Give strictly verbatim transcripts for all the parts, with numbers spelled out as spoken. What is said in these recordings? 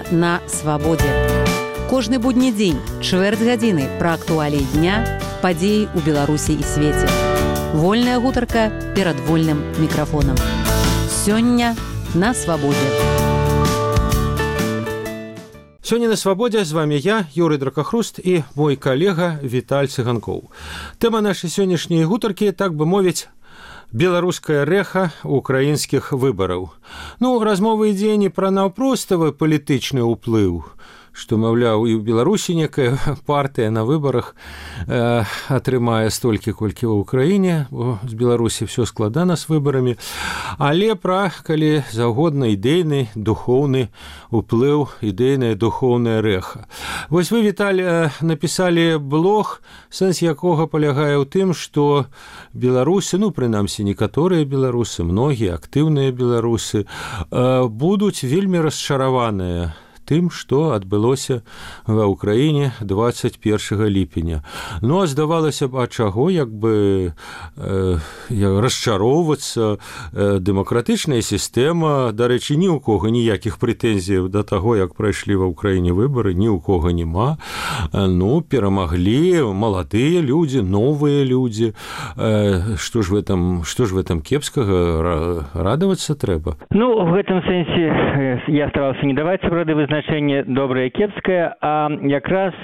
Сёння на свабодзе. Кожны будні дзень, чвэрць гадзіны пра актуаліі дня, падзеі ў Беларусі і свеце. Вольная гутарка перад вольным мікрафонам. Сёння на свабодзе. Сёння на свабодзе з вами я, Юрый Дракахруст, і мой калега Віталь Цыганкоў. Тэма нашай сённяшняй гутаркі, так бы мовіць, беларуская рэха украінскіх выбараў. Ну, размова ідзе не пра наўпроставы палітычны ўплыў, што, маўляў, і ў Беларусі некая партыя на выбарах э, атрымае столькі, колькі ў Украіне, бо з Беларусі ўсё складана з выбарамі, але пра, калі заўгодна, ідэйны, духоўны уплыў, ідэйная духоўная рэха. Вось вы, Віталь, напісалі блог, сэнс якога палягае ў тым, што беларусы, ну, прынамсі, некаторыя беларусы, многія актыўныя беларусы, э, будуць вельмі расчараваныя тым, што адбылося ва ўкраіне дваццаць першага ліпеня. Ну, а здавалася б, а чаго, як бы э, расчароўвацца, э, дэмакратычная сістэма, дарэчы, ні ў кого ніякіх прэтэнзіяў да таго, як прайшлі ва ўкраіне выбары, ні ў кого няма. Ну, перамаглі маладыя людзі, новыя людзі. Э, што ж в этом, што ж в этом кепскага? Радавацца трэба? Ну, в гэтым сэнсе я старался не даваць сапраўды значение доброе и кепское, а якраз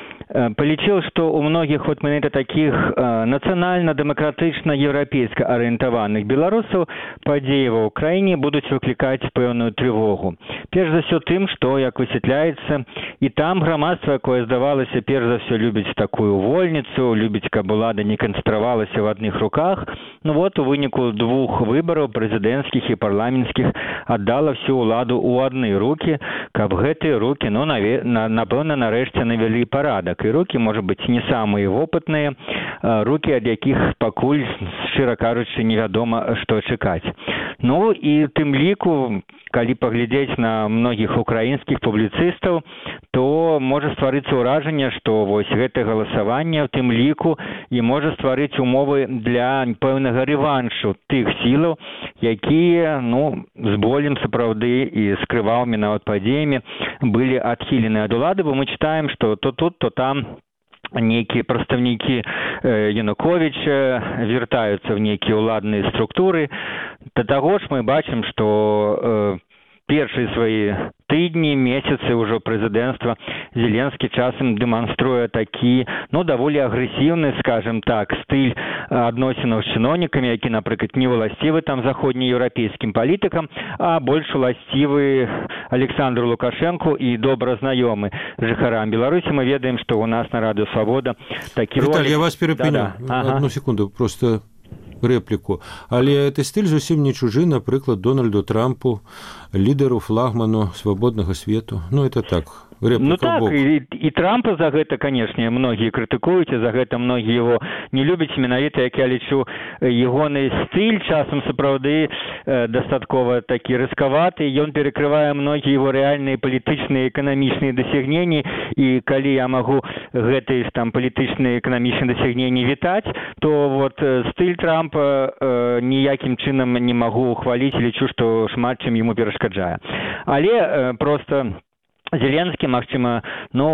полічыў, што ў многіх вот менавіта такіх э, нацыянальна-дэмакратычна еўрапейска арыентаваных беларусаў падзеі ва ўкраіне будуць выклікаць пэўную трывогу. Перш за ўсё тым, што, як высвятляецца, і там грамадства, якое здавалася, перш за ўсё любіць такую вольніцу, любіць, каб улада не канцэнтравалася в адных руках. Ну вот, у выніку двух выбараў, прэзідэнцкіх і парламенцкіх, аддала всю ўладу ў адны рукі, каб гэтыя рукі, ну, напэўна, нарэшце навялі парадак. И руки, может быть, не самые опытные, руки, от якіх пакуль, шчыра кажучы, невядома, што чакаць. Ну, і тым ліку, калі паглядзець на многіх украінскіх публіцыстаў, то можа стварыцца ўражанне, што вось гэтае галасаванне, в тым ліку, і можа стварыць умовы для пэўнага рэваншу тых сілаў, якія, ну, з болем сапраўды і з крываўымі нават падзеямі былі адхілены ад улады, бо мы чытаем, што то тут, то там некие прадстаўнікі Януковича вяртаюцца в некие уладныя структуры. Да таго ж мы бачым, што э, першыя свае тыдні, месяцы ўжо прэзідэнцтва Зеленскі часам дэманструе такі, ну, даволі агрэсіўны, скажем так, стыль адносінаў з чыноўнікамі, які, напрыклад, не ўласцівы там заходнееўрапейскім палітыкам, а больш уласцівы Александру Лукашенку і добра знаёмы жыхарам Беларусі. Мы ведаем, што ў нас на Радыё Свабода такі ролик... Віталь, я вас перапыню. Ага. Одну секунду, просто... рэпліку. Але гэты стыль зусім не чужы, напрыклад, Дональду Трампу, лідару, флагману свабоднага свету. Ну, это так, рэпліка. Ну так, і, і Трампа за гэта, канешне, многія крытыкуюць, і за гэта многія яго не любяць. Менавіта, як я лічу, ягоны стыль часам сапраўды э, дастаткова такі рыскаваты, ён перакрывае многія яго рэальныя палітычныя эканамічныя дасягненні, і калі я магу гэтыя там палітычныя эканамічныя дасягненні вітаць, то вот стыль Трампа э, ніякім чынам не магу ухваліць, лічу, што шмат чым яму перашкаджае. Але э, просто Зеленскі, магчыма,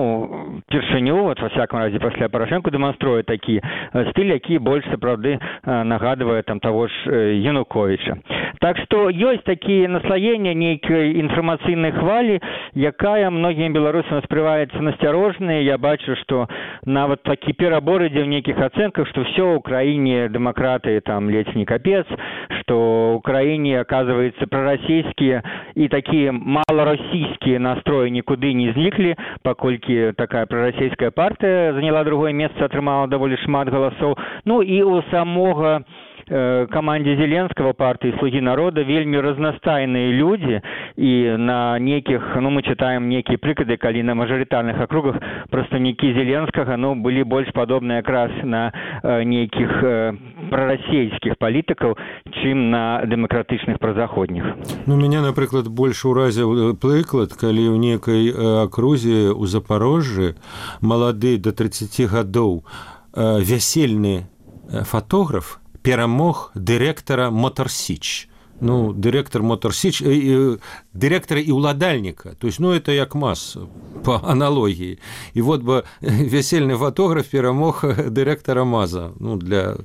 ну, першыню, вот, во всяком разе, пасля Парашенко дэманструе такі стыль, які больш сапраўды нагадвае там таго ж Януковича. Так што ёсць такія наслаенні нейкай інфармацыйнай хвалі, якая многім беларусам спрываецца насцярожнай. Я бачу, што нават такі перабор ідзе ў нейкіх ацэнках, што ўсё ў краіне дэмакраты там ледзь не капец, што ў краіне, аказваецца, прарасійскія і такія маларасійскія настроі куды не зніклі, паколькі такая прарасійская партыя заняла другое месца, атрымала даволі шмат галасоў. Ну і у самога камандзе Зеленскага партыі «Слугі народа» вельмі разнастайныя людзі, і на нейкіх, ну, мы чытаем нейкія прыклады, калі на мажарытарных акругах прадстаўнікі Зеленскага, ну, былі больш падобныя якраз на э, нейкіх э, прарасійскіх палітыкаў, чым на дэмакратычных празаходніх. Ну, мяне, напрыклад, больш уразіў прыклад, калі ў нейкай акрузе ў Запарожжы малады да трыццаці гадоў э, вясельны фотограф перамог дырэктара Мотор Січ. Ну, дырэктар Мотор Січ, дырэктара і ўладальніка. То есть, ну, это як мас по аналогіі. І вот бы весельны фотограф перамог дырэктара маза. Ну, для...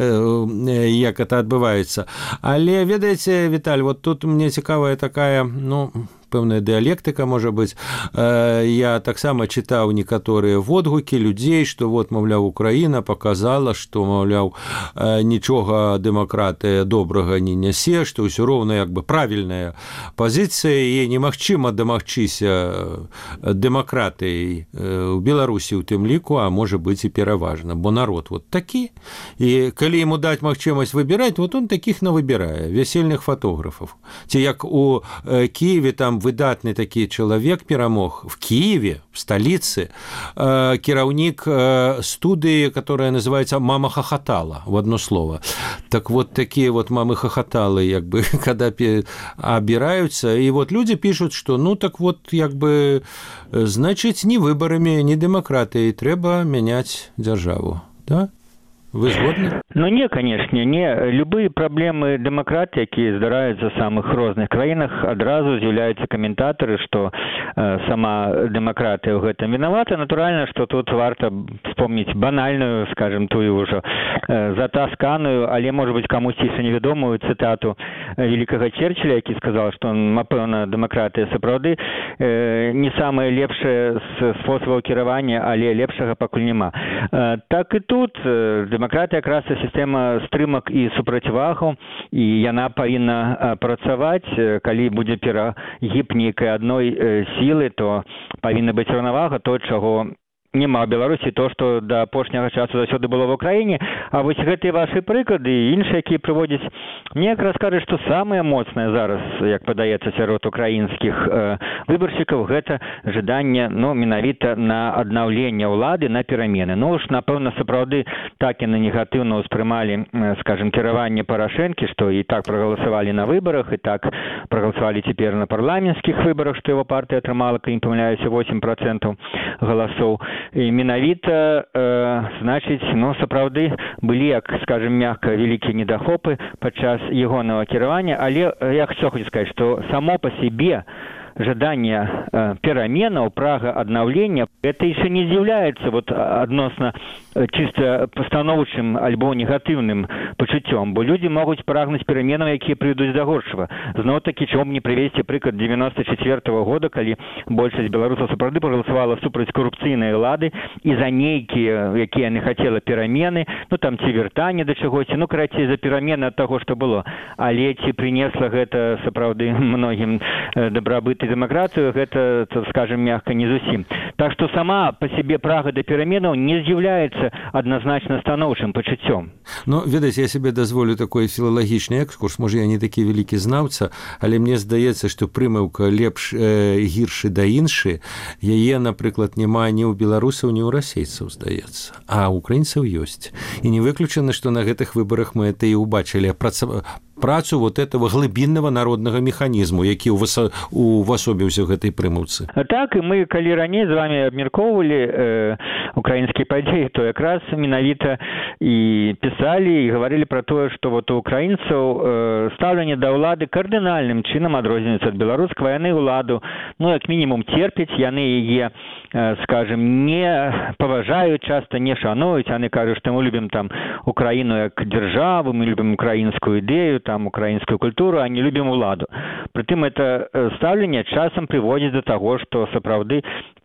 як это адбываецца. Але, ведаеце, Віталь, вот тут мне цікавая такая, ну, пэўная дыялектыка, можа быць. Я таксама чытаў некаторыя водгукі людзей, што вот, маўляў, Украіна показала, што, маўляў, нічога дэмакратыя добрага не нясе, што ўсё роўна як бы правільная пазіцыя, і немагчыма дамагчыся дэмакратыяй у Беларусі ў тым ліку, а можа быць і пераважна, бо народ вот такі, і калі яму даць магчымасць выбіраць, вот он такіх навыбірае, весельных фотографаў. Ці як у Киеве там выдатны такі чалавек перамог в Киеве, в столице, э, кіраўнік э, студыі, которая называется «Мама хохотала», в одно слово. Так вот, такие вот мамы-хохоталы, як бы, когда обираются, и вот люди пишут, что, ну, так вот, як бы, значит, ни выборами, ни демократией трэба менять державу, да? Вы згодны? Ну не, канешне, не. Любыя праблемы дэмакратыі, якія здараюцца ў самых розных краінах, адразу з'яўляюцца каментатары, што э, сама дэмакратыя ў гэтым вінавата. Натуральна, што тут варта вспомніць банальную, скажем, тую ўжо э, затасканую, але, можа быць, камусьці яшчэ невядомую цытату великага Черчилля, які сказаў, што, напэўна, дэмакратыя сапраўды э, не самае лепшае з спосабаў кіравання, але лепшага пакуль няма. Э, так і тут э, дэмакратыя якраз сістэма стрымак і супрацьвагаў, і яна павінна працаваць. Калі будзе перагіб нейкай адной сілы, то павінна быць раўнавага, то, чаго няма ў Беларусі, то, што да апошняга часу заўсёды было в Украіне. А вось гэтыя вашы прыклады і іншыя, якія прыводзяць, мне якраз кажуць, што самае моцнае зараз, як падаецца сярод украінскіх э, выбаршчыкаў, гэта жаданне, ну, менавіта на аднаўленне ўлады, на перамены. Ну, ж, напэўна, сапраўды так яны негатыўна ўспрымалі, э, скажем, кіраванне Парашэнкі, што і так прагаласавалі на выбарах, і так прагаласавалі цяпер на парламенцкіх выбарах, што яго партыя атрымала, калі не памыляюся, восемь процентаў галасоў. І менавіта, э, значыць, ну, сапраўды былі, як, скажем, мягка, вялікія недахопы падчас ягонага кіравання, але я хочу сказаць, што само па сябе жаданне э, пераменаў, прага аднаўлення, это еще не з'яўляецца вот адносна чисто пастаноўчым альбо негатыўным пачуццём, бо людзі могуць прагнуць пераменаў, якія прыйдуць да горшага. Зноў-такі, чому мне прывесці прыклад девяносто четвёртого года, калі большасць беларусаў сапраўды прагаласавала супраць корупцыйнай улады і за нейкія, якія яны хацела перамены, ну там ці вяртанне да чагосьці, ну карацей за перамены ад таго, што было. Але ці прынесла гэта сапраўды многім дабрабыт і дэмакратыю, гэта, скажем, мягка, не зусім. Так што сама па сябе прага да пераменаў не з'яўляецца адназначна станоўчым пачуццём. Ну, ведаеце, я себе дазволю такой філалагічны экскурс, можа, я не такі вялікі знаўца, але мне здаецца, што прымаўка лепш э, гіршы да іншы, яе, напрыклад, няма ні ў беларусаў, ні ў расейцаў, здаецца, а ў украінцаў ёсць. І не выключана, што на гэтых выбарах мы это і ўбачылі праца... працу вот этого глыбіннага народнага механізму, які увасобіўся ў гэтай прымаўцы. Так, і мы, калі раней з вами абмяркоўвалі э, украінскія падзеі, то якраз менавіта і пісалі, і гаварылі пра тое, што вот у украінцаў э, стаўленне да ўлады кардынальным чынам адрозніваецца ад беларускага. Яны ўладу, ну, як мінімум, терпяць, яны яе, э, скажем, не паважаюць, часта не шануюць, яны кажуць, што мы любім там Украіну як дзяржаву, мы любім украінскую ідэю, там украінскую культуру, а не любім уладу. Прытым это стаўленне часам прыводзіць да таго, што сапраўды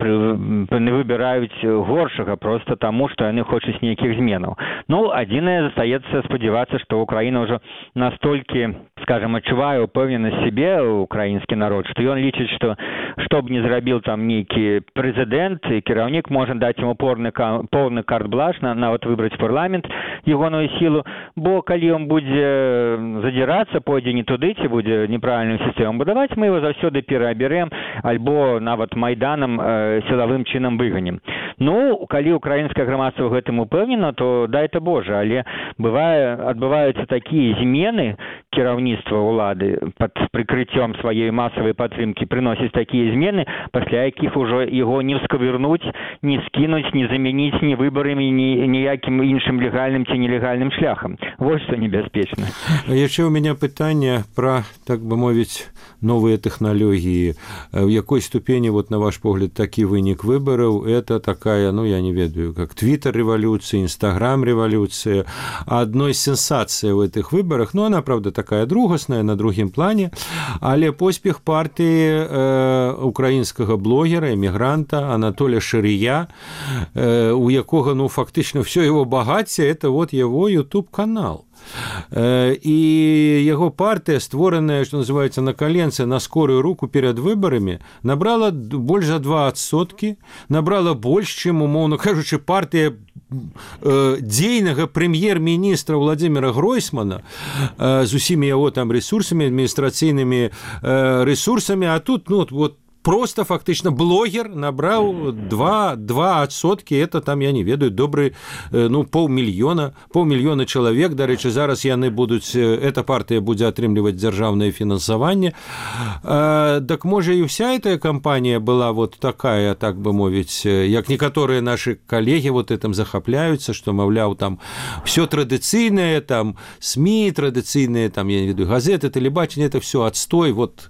не выбіраюць горшага проста таму, што яны хочуць нейкіх зменаў. Ну, адзінае застаецца спадзявацца, што Украіна ўжо настолькі, скажем, адчувае упэўненасць сябе, украінскі народ, што ён лічыць, што што б не зрабіў там нейкі прэзідэнт, і кіраўнік можа даць яму поўны карт-бланш, нават выбраць парламент, ягоную сілу, бо калі ён будзе задзірацца, пойдзе не туды, ці будзе неправільную сістэму будаваць, мы его заўсёды пераабярэм, альбо нават майданам э, сілавым чынам выганем. Ну, калі украінскае грамадства ў гэтым упэўнена, то дай-то Божа, але бывае, адбываюцца такія змены, кіраўніцтва ўлады пад прыкрыццём сваёй масавай падтрымкі прыносіць такія змены, пасля якіх ужо яго не ўскавырнуць, не скінуць, не замяніць ні выбарамі, ні ніякім іншым легальным ці нелегальным шляхам. Вось што небяспечна. Яшчэ ў мяне пытанне пра, так бы мовіць, новыя тэхналогіі. В якой ступені, вот на ваш погляд, такі вынік выбараў, это такая, ну, я не ведаю, как Твиттер-революция, Инстаграм-революция. Одной сенсацией в этих выборах, ну, она, правда, такая другасная, на другім плане, але поспех партии э, украинского блогера, эмігранта Анатолия Шария, э, у якога, ну, фактично, все его багацце, это вот его YouTube-канал. И его партия, створенная, что называется, на коленце, на скорую руку перед выборами, набрала больше за два адсоткі, набрала больше, чем, умовно кажучи, партия дзейнага прэм'ер-міністра Владимира Гройсмана з усімі яго там ресурсамі, адміністрацыйнымі ресурсамі, а тут, ну, вот, просто фактично блогер набрал два адсоткі, это там, я не ведаю, добрый, ну, паўмільёна, паўмільёна чалавек, дарэчы, зараз яны будуць, эта партия будзе атрымліваць дзяржаўнае фінансаванне. Так, можа, и вся эта кампания была вот такая, так бы мовіць, як некаторыя наши коллеги вот этим захапляются, что, маўляў, там, все традыцыйнае, там, СМИ традыцыйныя, там, я не ведаю, газеты, тэлебачанне, это все отстой, вот,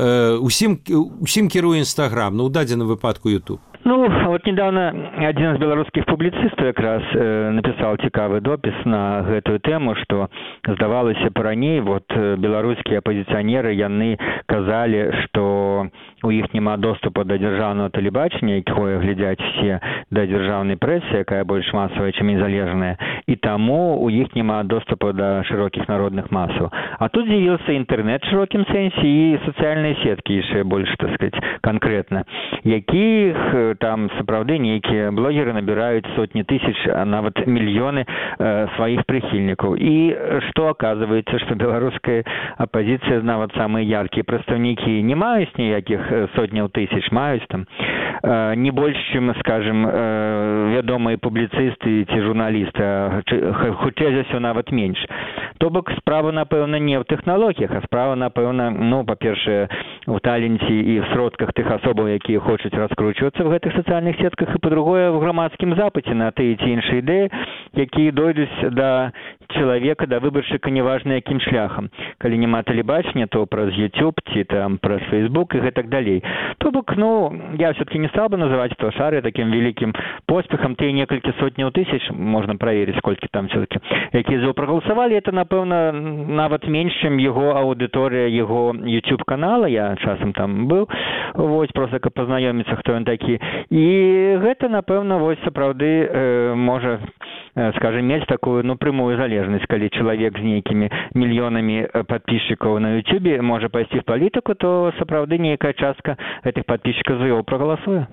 усім, усім кіруе Инстаграм, ну, у дадзеным выпадку YouTube. Ну, вот недавно один из белорусских публицистов как раз э, написал цікавы допис на гэтую тему, что здавалася пораней, вот белорусские оппозиционеры, яны казали, что у іх няма доступа до дзяржаўнага тэлебачання, якое глядяць все, до дзяржаўнай прэсы, якая больш масавая, чым незалежная, и таму у іх няма доступа до широких народных массаў. А тут з'явился интернет в широкім сэнсе и социальные сетки, яшчэ больш, так сказать, конкретно, якіх там сапраўды нейкія блогеры набирают сотни тысяч, а нават мільёны э, своих прихильников. И что оказывается, что белорусская оппозиция, нават самые яркие представники, не маюць ніякіх сотняў тысяч, маюць там э, не больше, чем, скажем, э, вядомые публицисты ці журналисты, а хутчэй за ўсё нават менш. То бок справа, напэўна, не в тэхналогіях, а справа, напэўна, ну, па-першае, в таленце і в сродках тых асобаў, якія хочуць раскручвацца в гэтых социальных сетках, и по-другое, в грамадскім запыце на тыя ці іншыя ідэі, якія дойдуць да чалавека, да выбаршчыка, неважна якім шляхам. Калі няма тэлебачання, то праз YouTube ці там праз Facebook і гэтак далей. То бок, ну, я все-таки не стал бы называть этого шара таким великим поспехом. Те несколько сотняў тысяч, можно проверить, сколько там все-таки, якія за проголосовали, это, напэўна, нават менш, чым яго аудыторыя яго YouTube-канала. Я часам там был, вось, просто каб пазнаёміцца, хто ён такі. І гэта, напэўна, вось сапраўды э, можа, э, скажем, мець такую, ну, прямую залежнасць, калі чалавек з нейкімі мільёнамі подписчикаў на YouTube можа пайсці в палітыку, то сапраўды нейкая частка гэтых подписчикаў за яго прагаласуе.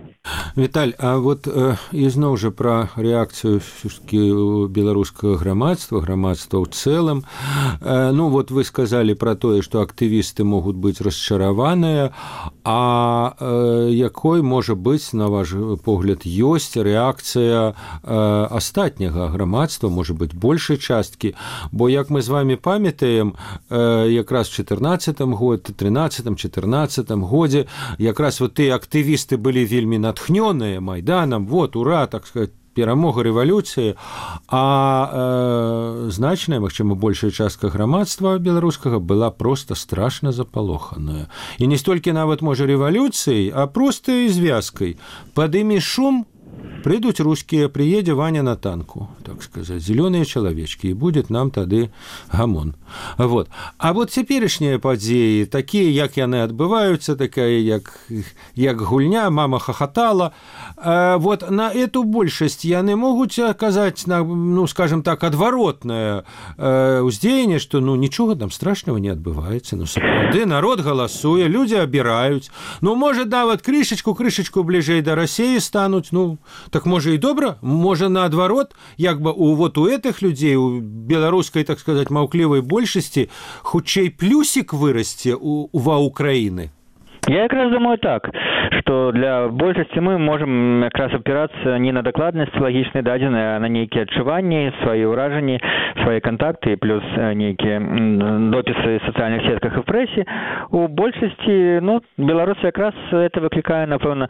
Віталь, а вот э, ізноў жа пра рэакцыю беларускага грамадства, грамадства ў цэлым. Э, ну, вот вы сказалі пра тое, што актывісты могуць быць расчараваныя, а э, якой можа быць, на ваш погляд, ёсць рэакцыя э, астатняга грамадства, можа быць, большай часткі, бо, як мы з вами памятаем, э, якраз в чатырнаццатым годзе, трынаццатым, чатырнаццатым годзе, якраз вот тыя актывісты былі вельмі натхнёныя Майданом, вот, ура, так сказать, перамога рэвалюцыі, а э, значная, магчыма, большая частка грамадства беларускага была просто страшна запалоханая. І не столькі нават, можа, рэвалюцыяй, а просто і звязкай. Падымі шум, придут русские, приедет Ваня на танку, так сказать, зеленые человечки, и будет нам тады гамон. Вот. А вот цяперашнія падзеі, такія, як яны адбываюцца, такая, як, як гульня, мама хохотала, э, вот на эту большасць яны могуць аказаць, ну, скажем так, адваротнае э, ўздзеянне, што, ну, нічога там страшного не адбываецца, ну, сапраўды, народ галасуе, людзі абіраюць, ну, можа, нават крышачку, крышачку бліжэй да Расіі стануць, ну, так можа і добра, можа наадварот, як бы у вот у этих людзей, у беларускай, так сказать, маўклівай большасці, хутчэй плюсік вырасце у ва Украіны. Я как раз думаю так, что для большасці мы можем как раз опираться не на докладность логичные дадзеныя, а на некие отчуванні, свои ўражанні, свои контакты, плюс некие дописы в социальных сетках и в прессе. У большасці, ну, белорусы как раз это выкликает, напэўна,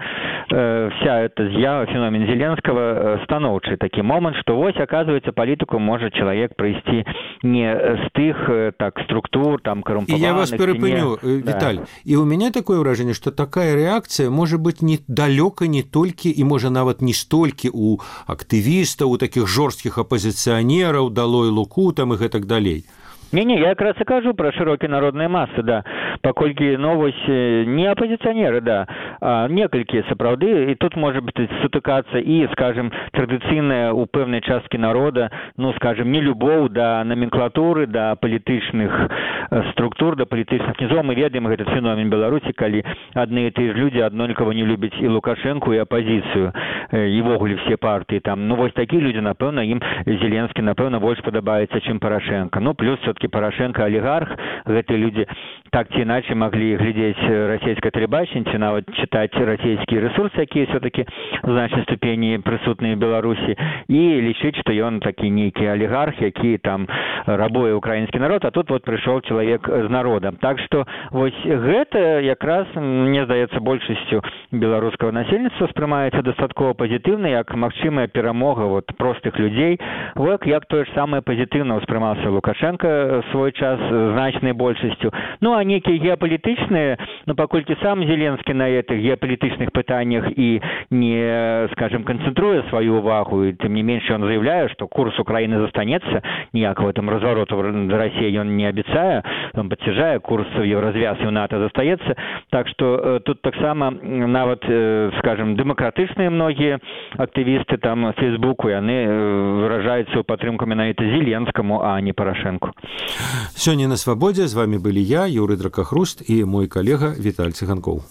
вся эта з'ява, феномен Зеленского, станоўчы такі момент, что вось, оказывается, политику может человек провести не с тых, так, структур, там, коррумпованных. И я вас перепыню, не... Виталь, да. И у меня такое ўражанне, что такая реакция может быть не далёка не толькі и может нават не столькі у актывістаў, у таких жорсткіх апозіцыянераў, далой луку там и гэтак далей. Не-не, я как раз и кажу про широкие народные массы, да. Паколькі новость не оппозиционеры, да, а некалькі сапраўды, и тут может быть сутыкаться и, скажем, традыцыйная у пэўнай часткі народа, ну, скажем, не любоў да номенклатуры, да палітычных структур, да палітычных низов. Мы ведаем этот феномен Беларусі, калі адны и те же люди аднолькава не любяць и Лукашенко, и оппозицию, и вогуле все партии там. Ну, вот такие люди, напэўна, им Зеленский, напэўна, больше падабаецца, чым Порошенко. Ну, плюс все-таки Порошенко олигарх, гэтыя люди так ці иначе могли глядеть российское телебачение, ці нават читать российские ресурсы, якія все-таки в значной ступени присутные в Беларуси, и лічыць, что он такі нейкі олигарх, які там рабуе украинский народ, а тут вот пришел человек з народом. Так что вось гэта якраз, мне здаецца, большасцю беларускага насельніцтва спрымаецца дастаткова пазітыўна, як магчымая перамога вот простых людзей, вот як тое ж самае пазітыўна ўспрымаўся Лукашенко свой час значнай большасцю. Ну, а некие геополитичные, ну, паколькі сам Зеленский на этих геополитичных пытаниях и не, скажем, концентруя свою увагу, и тем не меньше он заявляет, что курс Украины застанется, ніякого там развороту в России он не обещая, он подтверждая, курс в Еврозвяз и в НАТО застается. Так что э, тут так само, нават, э, скажем, демократичные многие активисты там в Фейсбуку, и они э, выражаются у падтрымку менавіта Зеленскому, а не Порошенку. Сёння на свабодзе з вами былі я, Юрый Дракахруст, і мой калега Віталь Цыганкоў.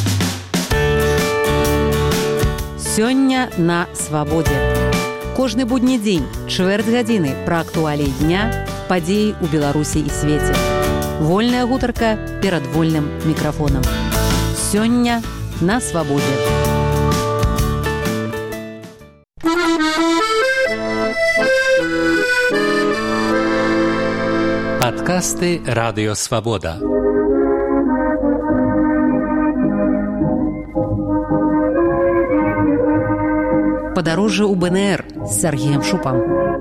Сёння на свабодзе. Кожны будні дзень, чвэрць гадзіны пра актуаліі дня, падзеі ў Беларусі і свеце. Вольная гутарка перад вольным мікрафонам. Сёння на свабодзе. Падкасты Радыё Свабода. Падарожжа ў БНР з Сергеем Шупам.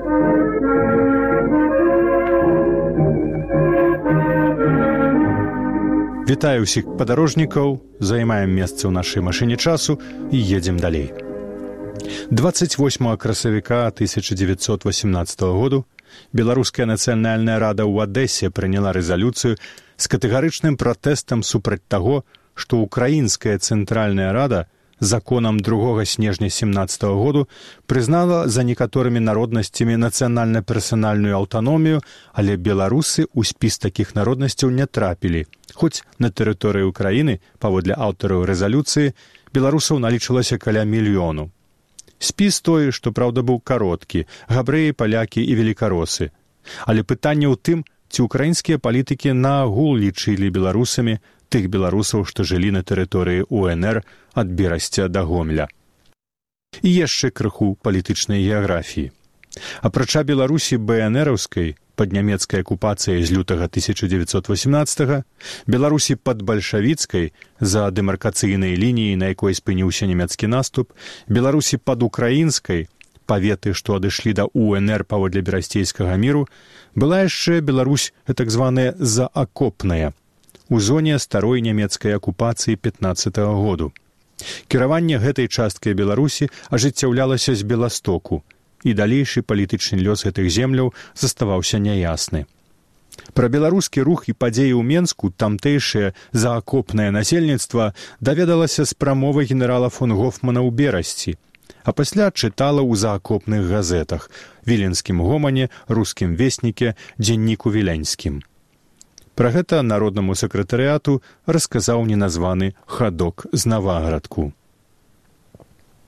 Вітаю ўсіх падарожнікаў, займаем месца ў нашай машыне часу і едзем далей. двадцать восьмого красавіка тысяча девятьсот восемнадцатого году Беларуская нацыянальная рада ў Адэсе прыняла рэзалюцыю з катэгарычным пратэстам супраць таго, што украінская цэнтральная рада законам другога снежня семнадцатого году прызнала за некаторымі народнасцямі нацыянальна-персанальную аўтаномію, але беларусы ў спіс такіх народнасцяў не трапілі. Хоць на тэрыторыі Украіны, паводле аўтараў рэзалюцыі, беларусаў налічылася каля мільёну. Спіс той, што, праўда, быў кароткі, габрэі, палякі і велікаросы. Але пытанне ў тым, ці ўкраінскія палітыкі наагул лічылі беларусамі тых беларусаў, што жылі на тэрыторыі УНР ад Берасця да Гомеля. І яшчэ крыху палітычнай геаграфіі. Апрача Беларусі БНРаўскай, пад нямецкай акупацыяй з лютага тысяча девятьсот восемнадцатого, Беларусі пад бальшавіцкай, за дэмаркацыйнай лініяй, на якой спыніўся нямецкі наступ, Беларусі пад украінскай, паветы, што адышлі да УНР паводле берасцейскага міру, была яшчэ Беларусь, так званая заакопная, у зоне старой нямецкай акупацыі пятнаццатого году. Кіраванне гэтай часткай Беларусі ажыццяўлялася з Беластоку, і далейшы палітычны лёс гэтых земляў заставаўся няясны. Пра беларускі рух і падзеі ў Менску тамтэйшае заакопнае насельніцтва даведалася з прамовы генерала фон Гофмана ў Берасці, а пасля чытала ў заакопных газетах «Віленскім гомане», «Рускім вестніке», «Дзенніку Віленскім». Пра гэта народнаму сакратарыяту расказаў неназваны хадок з Наваградку.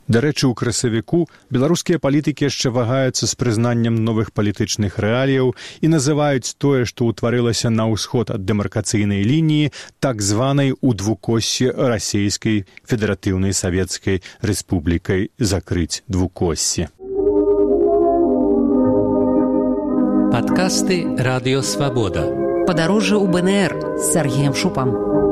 Дарэчы, у красавіку беларускія палітыкі яшчэ вагаюцца з прызнаннем новых палітычных рэаліяў і называюць тое, што ўтварылася на ўсход ад дэмаркацыйнай лініі, так званай у двукоссі расійскай федэратыўнай савецкай рэспублікай закрыць двукоссі. Падкасты Радыё Свабода. Падарожжа ў БНР з Сергеем Шупам.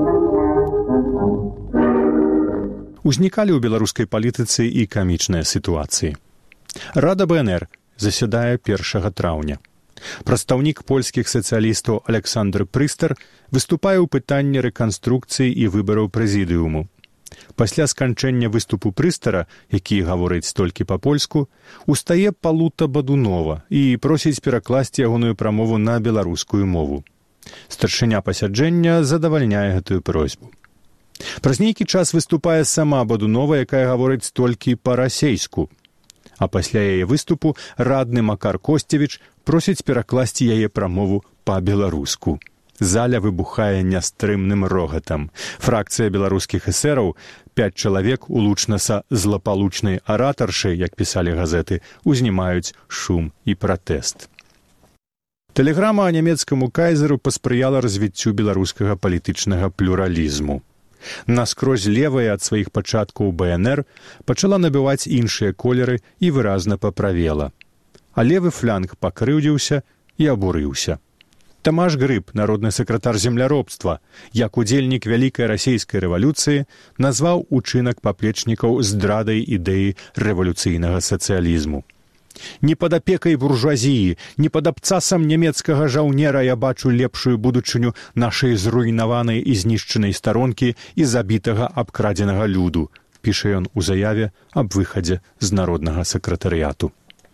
Узнікалі ў беларускай палітыцы і камічныя сітуацыі. Рада БНР засядае першага траўня. Прадстаўнік польскіх сацыялістаў Александр Прыстар выступае ў пытанні рэканструкцыі і выбараў прэзідыуму. Пасля сканчэння выступу Прыстара, які гаворыць толькі па-польску, устае Палута Бадунова і просіць перакласці ягоную прамову на беларускую мову. Старшыня пасяджэння задавальняе гэтую просьбу. Праз нейкі час выступае сама Бадунова, якая гаворыць толькі па-расейску. А пасля яе выступу радны Макар Косцевіч просіць перакласці яе прамову па-беларуску. Заля выбухае нястрымным рогатам. Фракцыя беларускіх эсэраў, пяць чалавек улучна са злапалучнай аратаршай, як пісалі газеты, узнімаюць шум і пратэст. Тэлеграма нямецкаму кайзеру паспрыяла развіццю беларускага палітычнага плюралізму. Наскрозь левая ад сваіх пачаткаў БНР пачала набываць іншыя колеры і выразна паправела. А левы фланг пакрыўдзіўся і абурыўся. Тамаш Грыб, народны сакратар земляробства, як удзельнік вялікай расійскай рэвалюцыі, назваў учынак паплечнікаў здрадай ідэі рэвалюцыйнага сацыялізму. «Не пад апекай буржуазіі, не пад абцасам нямецкага жаўнера я бачу лепшую будучыню нашай зруйнаванай і знішчанай старонкі і забітага абкрадзенага люду», піша ён у заяве аб выхадзе з народнага сакратарыяту.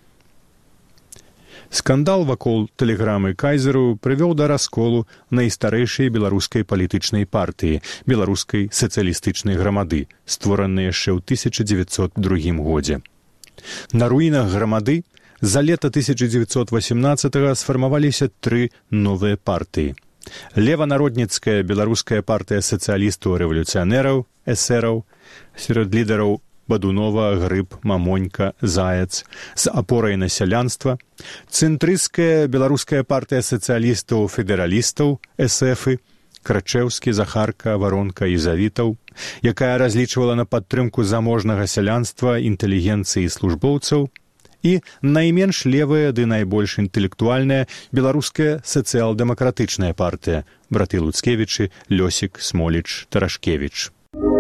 Скандал вакол тэлеграмы кайзеру прывёў да расколу найстарэйшай беларускай палітычнай партыі, беларускай сацыялістычнай грамады, створанай яшчэ ў тысяча дзевяцьсот другім годзе. На руінах грамады за лета тысяча дзевяцьсот васямнаццатага сфармаваліся тры новыя партыі. Леванародніцкая беларуская партыя сацыялістаў-рэвалюцыянераў, эсэраў, сярод лідараў Бадунова, Грыб, Мамонька, Заяц, з апорай на сялянства, цэнтрысцкая беларуская партыя сацыялістаў-федэралістаў, эсэфы, Крачэўскі, Захарка, Варонка і Завітаў, якая разлічвала на падтрымку заможнага сялянства, інтэлігенцыі і службоўцаў, і найменш левая ды найбольш інтэлектуальная беларуская сацыял-дэмакратычная партыя, браты Луцкевічы, Лёсік, Смоліч, Тарашкевіч.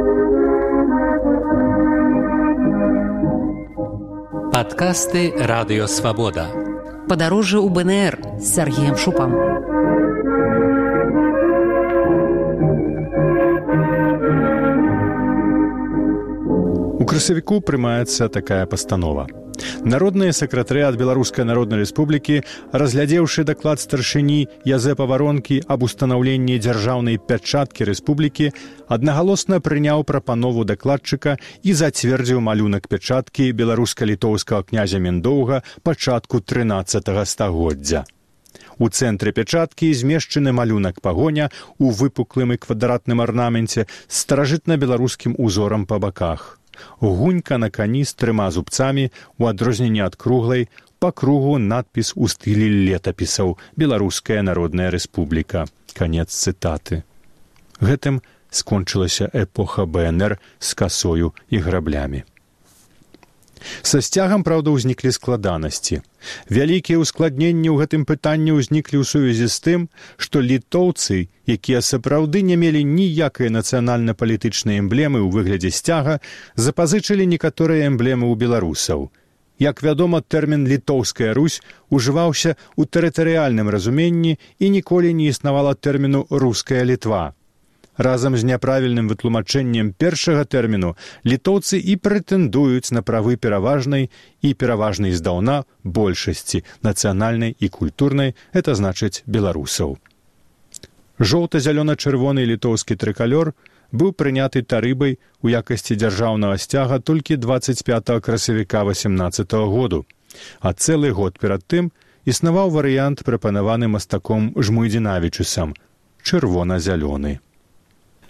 Падкасты Радыё Свабода. Падарожжа ў БНР з Сергеем Шупам. У красавіку прымаецца такая пастанова. Народныя сакратары ад Беларускай Народнай Рэспублікі, разглядзеўшы даклад старшыні Язэпа Варонкі аб устанаўленні дзяржаўнай пячаткі рэспублікі, аднагалосна прыняў прапанову дакладчыка і зацвердзіў малюнак пячаткі беларуска-літоўскага князя Мендоўга пачатку трынаццатага стагоддзя. У цэнтры пячаткі змешчаны малюнак пагоня у выпуклым і квадратным арнаменце з старажытна-беларускім узорам па баках. Гунька на кані з трыма зубцамі, у адрозненне ад круглай, па кругу надпіс у стылі летапісаў «Беларуская Народная Рэспубліка». Канец цытаты. Гэтым скончылася эпоха БНР з касою і граблямі. Са сцягам, праўда, узніклі складанасці. Вялікія ўскладненні ў гэтым пытанні ўзніклі ў сувязі з тым, што літоўцы, якія сапраўды не мелі ніякай нацыянальна-палітычнай эмблемы ў выглядзе сцяга, запазычылі некаторыя эмблемы ў беларусаў. Як вядома, тэрмін «літоўская Русь» ужываўся ў тэрытарыяльным разуменні і ніколі не існавала тэрміну «руская Літва». Разам з няправільным вытлумачэннем першага тэрміну літоўцы і прэтэндуюць на правы пераважнай і пераважнай здаўна большасці нацыянальнай і культурнай, это значыць беларусаў. Жоўта-зялёна-чырвоны літоўскі трыкалёр быў прыняты тарыбай у якасці дзяржаўнага сцяга толькі дваццаць пятага красавіка васямнаццатага году, а цэлы год перад тым існаваў варыянт, прапанаваны мастаком Жмуйдзінавічусам – чырвона-зялёны.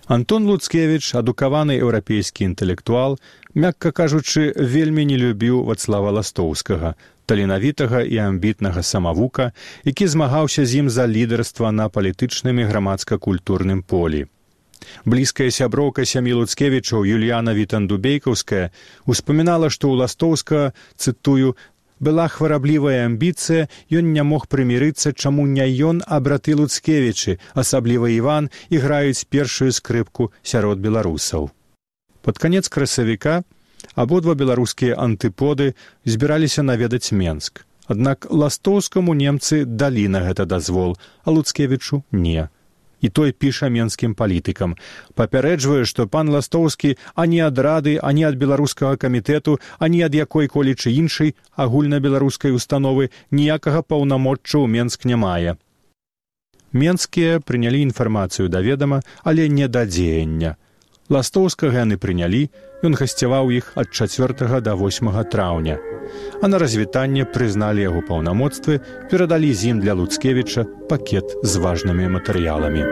Антон Луцкевіч, адукаваны еўрапейскі інтэлектуал, мякка кажучы, вельмі не любіў Вацлава Ластоўскага, таленавітага і амбітнага самавука, які змагаўся з ім за лідарства на палітычным і грамадска-культурным полі. Блізкая сяброўка сям'і Луцкевічаў Юліяна Вітандубейкаўская успамінала, што ў Ластоўскага, цытую, «была хвараблівая амбіцыя, ён не мог прымірыцца, чаму не ён, а браты Луцкевічы, асабліва Іван, іграюць першую скрыпку сярод беларусаў». Пад канец красавіка абодва беларускія антыподы збіраліся наведаць Менск. Аднак Ластоўскаму немцы далі на гэта дазвол, а Луцкевічу не. І той піша менскім палітыкам. Папярэджвае, што пан Ластоўскі ані ад рады, ані ад беларускага камітэту, ані ад якой-колечы іншай агульнабеларускай установы ніякага паўнамочча ў Менск не мае. Менскія прынялі інфармацыю да ведама, але не да дзеяння. Ластоўскага яны прынялі, ён гасцяваў іх ад чацвёртага да восьмага траўня. А на развітанне прызналі яго паўнамоцтвы, перадалі з ім для Луцкевіча пакет з важнымі матэрыяламі.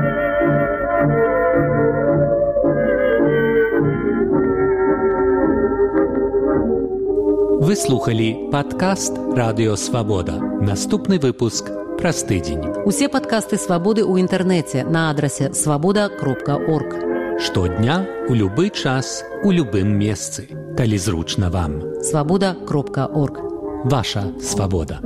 Вы слухали падкаст «Радыё Свабода». Наступны выпуск праз тыдзень. Усе падкасты «Свабоды» ў інтэрнэце на адрасе свабода кропка орг. Штодня, у любы час, у любым месцы, калі зручна вам. свабода кропка орг. Ваша свабода.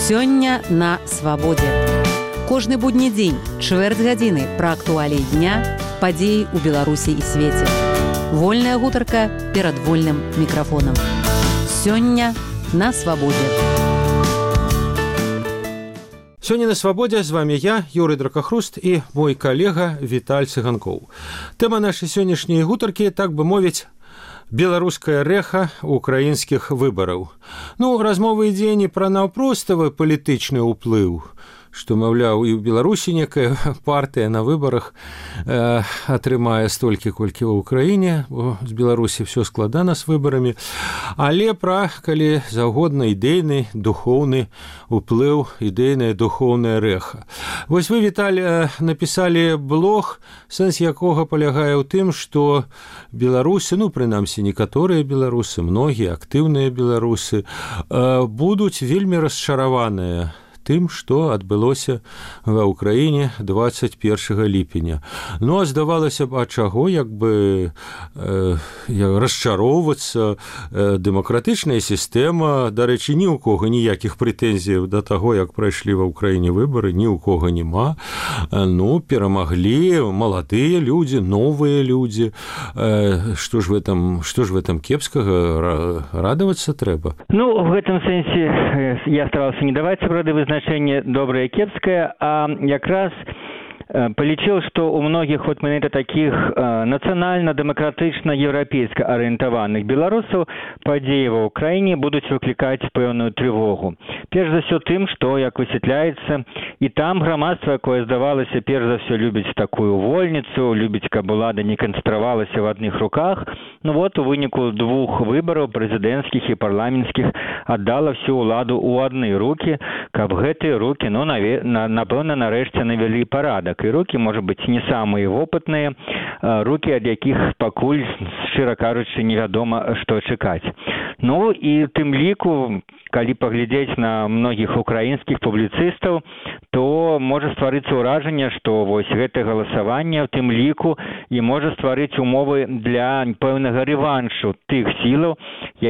Сёння на свабодзе. Кожны будні дзень, чвэрць гадзіны пра актуаліі дня, падзеі ў Беларусі і свеце. Вольная гутарка перад вольным мікрафонам. Сёння на свабодзе. Сёння на свабодзе з вами я, Юрый Дракахруст, і мой калега Віталь Цыганкоў. Тэма нашай сённяшняй гутаркі, так бы мовіць, беларуская рэха украінскіх выбараў. Ну, размова ідзе не пра наўпроставы палітычны ўплыў, што, маўляў, і ў Беларусі некая партыя на выбарах э, атрымае столькі, колькі ў Украіне, бо з Беларусі ўсё складана з выбарамі, але пра, калі заўгодна, ідэйны, духоўны уплыў, ідэйная духоўная рэха. Вось вы, Віталь, напісалі блог, сэнс якога палягае ў тым, што беларусы, ну, прынамсі, некаторыя беларусы, многія актыўныя беларусы, э, будуць вельмі расчараваныя тым, што адбылося ва ўкраіне дваццаць першага ліпеня. Ну, а здавалася б, а чаго, як бы э, расчароўвацца, э, дэмакратычная сістэма, дарэчы, ні ў кога ніякіх прэтэнзіяў да таго, як прайшлі ва ўкраіне выбары, ні ў кога няма. Э, ну, перамаглі маладыя людзі, новыя людзі. Э, што ж в этом, што ж в этом кепскага? Радавацца трэба? Ну, в гэтым сэнсе я старался не даваць сапраўды вызначэнне добрае і кепскае, а якраз палічыў, што ў многіх от менавіта такіх нацыянальна-дэмакратычна еўрапейска арыентаваных беларусаў падзеі ва ўкраіне будуць выклікаць пэўную трывогу. Перш за ўсё тым, што, як высвятляецца, і там грамадства, якое здавалася, перш за ўсё любіць такую вольніцу, любіць, каб улада не канцэнтравалася ў адных руках, ну вот у выніку двух выбараў прэзідэнцкіх і парламенцкіх аддала всю ўладу ў адны рукі, каб гэтыя рукі, ну, напэўна, нарэшце навялі парадак. І рукі, можа быць, не самыя вопытныя, рукі, ад якіх пакуль, шчыра кажучы, невядома, што чакаць. Ну, і тым ліку, калі паглядзець на многіх украінскіх публіцыстаў, то можа стварыцца ўражанне, што вось гэтае галасаванне ў тым ліку і можа стварыць умовы для пэўнага рэваншу тых сілаў,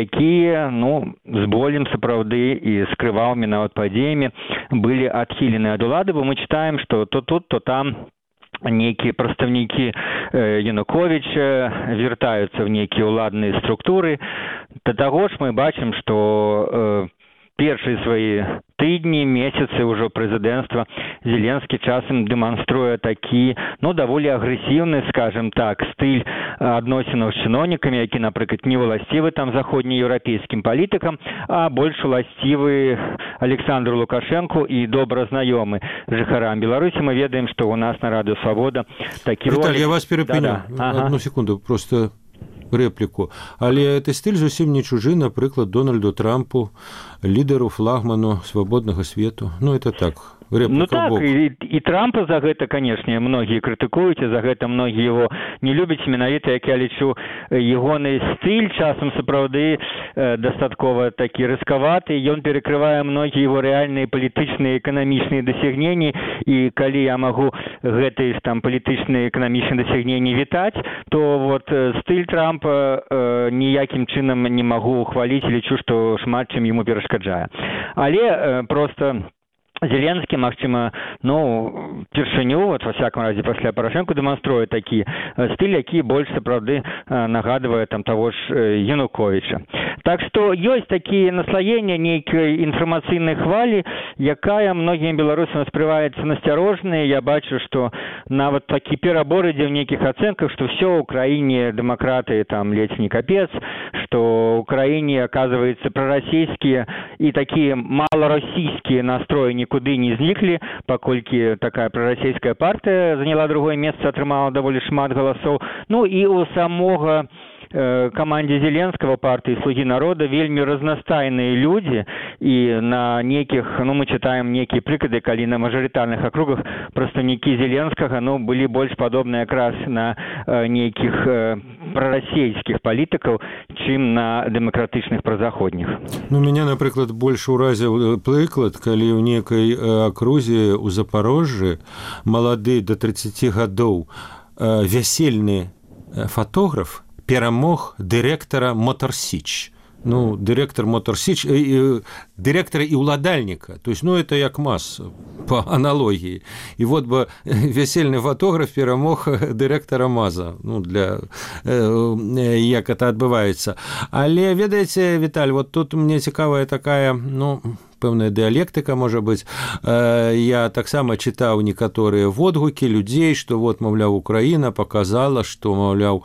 якія, ну, з болем сапраўды і з крываўымі нават падзеямі былі адхілены ад улады, бо мы чытаем, што то тут, то там нейкія прадстаўнікі Януковіча вяртаюцца ў нейкія ўладныя структуры. Да таго ж мы бачым, што э, першыя свае тыдні, месяцы ўжо прэзідэнцтва Зеленскі часам дэманструе такі, ну, даволі агрэсіўны, скажем так, стыль адносінаў з чыноўнікамі, які, напрыклад, не ўласцівы там заходнееўрапейскім палітыкам, а больш уласцівы Александру Лукашэнку і добра знаёмы жыхарам Беларусі. Мы ведаем, што ў нас на Радыё Свабода такі ролик... Віталь, я вас перапыню. Ага. Одну секунду, просто... рэпліку. Але гэты стыль зусім не чужы, напрыклад, Дональду Трампу, лідару, флагману свабоднага свету. Ну, это так, рэпліка. Ну так, і, і Трампа за гэта, канешне, многія крытыкуюць, і за гэта многія яго не любяць. Менавіта, як я лічу, ягоны стыль часам сапраўды э, дастаткова такі рыскаваты, ён перакрывае многія яго рэальныя палітычныя эканамічныя дасягненні, і калі я магу гэтыя там палітычныя эканамічныя дасягненні вітаць, то вот стыль Трампа э, ніякім чынам не магу ухваліць, лічу, што шмат чым яму перашкаджае. Але э, проста Зеленскі, магчыма, ну, першыню, вот, во всяком разе, пасля Парашэнку дэманструе такі стыль, які больш сапраўды нагадвае там таго ж Януковіча. Так што ёсць такія наслаенні нейкай інфармацыйнай хвалі, якая многім беларусам спрываецца насцярожныя. Я бачу, што нават такі перабор ідзе ў нейкіх ацэнках, што ўсё ў краіне дэмакраты там ледзь не капец, што ў краіне, аказваецца, прарасійскія і такія маларасійскія настроі нікуды не зніклі, паколькі такая прарасійская партыя заняла другое месца, атрымала даволі шмат галасоў. Ну і у самога камандзе Зеленскага партыі «Слугі народа» вельмі разнастайныя людзі, і на нейкіх, ну, мы чытаем нейкія прыклады, калі на мажарытарных акругах прадстаўнікі Зеленскага, ну, былі больш падобныя якраз на э, нейкіх э, прарасійскіх палітыкаў, чым на дэмакратычных празаходніх. Ну, мяне, напрыклад, больш уразіў прыклад, калі ў нейкай акрузе ў Запарожжы малады да трыццаці гадоў э, вясельны фатограф перамог дырэктара Мотор Січ. ну, директор Моторсіч, э, директора и уладальника. То есть, ну, это як мас по аналогии. И вот бы весельный фотограф перемог директора МАЗа, ну, для, э, як это отбывается. Але, ведаете, Виталь, вот тут мне цікавая такая, ну, пэўная дыялектыка, можа быць. Я таксама чытаў некаторыя водгукі людзей, што вот, маўляў, Украіна показала, што, маўляў,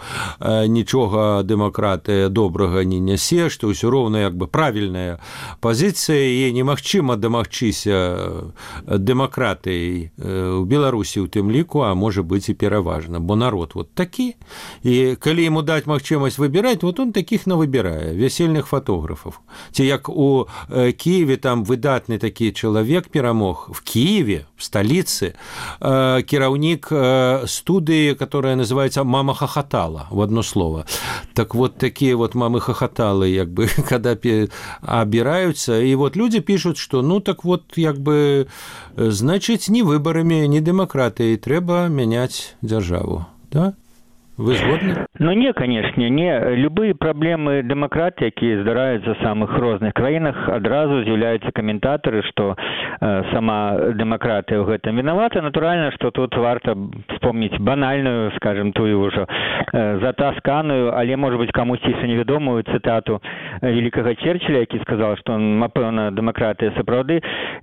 нічога дэмакратыя добрага не нясе, што ўсё роўна як бы правільная пазіцыя, і немагчыма дамагчыся дэмакратыяй у Беларусі ў тым ліку, а можа быць і пераважна, бо народ вот такі, і калі яму даць магчымасць выбіраць, вот он такіх навыбірае, весельных фотографаў. Ці як у Киеве там выдатны такі чалавек перамог в Киеве, в столице, э, кіраўнік э, студыі, которая называется «Мама хохотала», в одно слово. Так вот, такие вот мамы хохоталы, як бы, когда обираются, и вот люди пишут, что, ну, так вот, як бы, значит, ни выборами, ни демократией трэба менять державу, да? Вы згодны? Ну не, конечно, не. Любые проблемы демократии, якія здараюцца в самых розных краінах, адразу з'яўляюцца каментатары, што э, сама демократия ў гэтым виновата. Натуральна, што тут варта вспомнить банальную, скажем, тую ўжо э, затасканую, але, может быть, камусьці яшчэ невядомую цытату великага Черчилля, які сказал, што, напэўна, демократия сапраўды